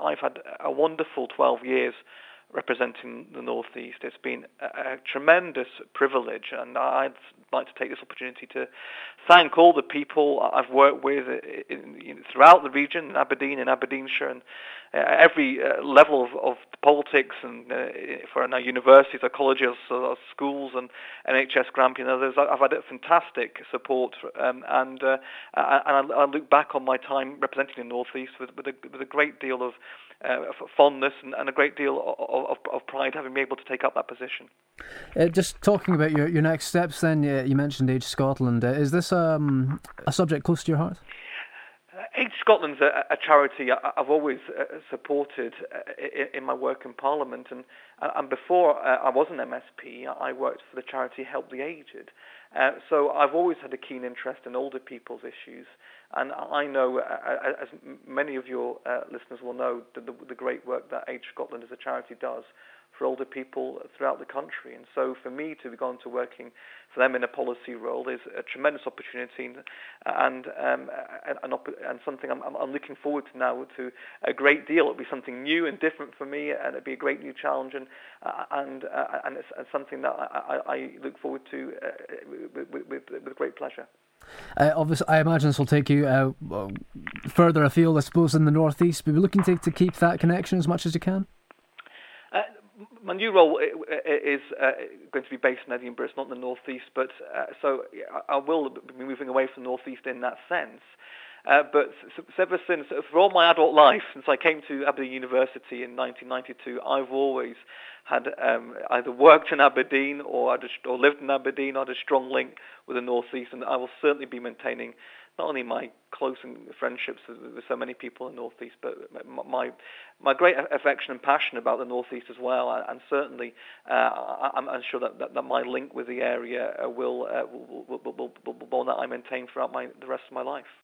I've had a wonderful 12 years representing the North East. It's been a tremendous privilege, and I'd like to take this opportunity to thank all the people I've worked with throughout the region, in Aberdeen and Aberdeenshire, and every level of politics, and for our universities, our colleges, our schools, and NHS Grampian and others. I've had fantastic support, and I look back on my time representing the North East with a great deal of fondness and a great deal of pride having been able to take up that position. Just talking about your next steps then, you mentioned Age Scotland. Is this a subject close to your heart? Age Scotland's a charity I've always supported in my work in Parliament, and before I was an MSP, I worked for the charity Help the Aged. So I've always had a keen interest in older people's issues, and I know, as many of your listeners will know, the great work that Age Scotland as a charity does for older people throughout the country. And so for me to go on to working for them in a policy role is a tremendous opportunity, and something I'm looking forward to now to a great deal. It'll be something new and different for me, and it'll be a great new challenge, and it's something that I look forward to with great pleasure. Obviously, I imagine this will take you further afield, I suppose, in the North East. But we're looking to keep that connection as much as you can. My new role is going to be based in Edinburgh. It's not in the North East, but so I will be moving away from the North East in that sense. But ever since, for all my adult life, since I came to Aberdeen University in 1992, I've always had either worked in Aberdeen or lived in Aberdeen, or had a strong link with the North East, and I will certainly be maintaining not only my close friendships with so many people in the North East, but my great affection and passion about the North East as well. And certainly, I'm sure that my link with the area will one that I maintain throughout the rest of my life.